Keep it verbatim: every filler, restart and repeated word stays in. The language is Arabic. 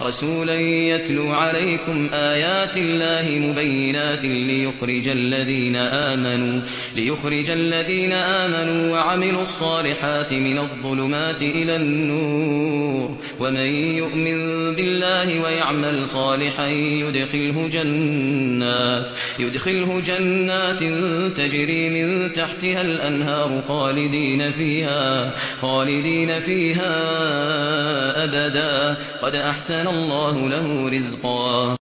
رسولا يتلو عليكم آيات الله مبينات ليخرج الذين آمنوا ليخرج الذين آمنوا وعملوا الصالحات من الظلمات إلى النور ومن يؤمن بالله ويعمل صالحا يدخله جنات يدخله جنات تجري من تحتها الأنهار خالدين فيها خالدين فيها أبدا قد أحسن الله له رزقا.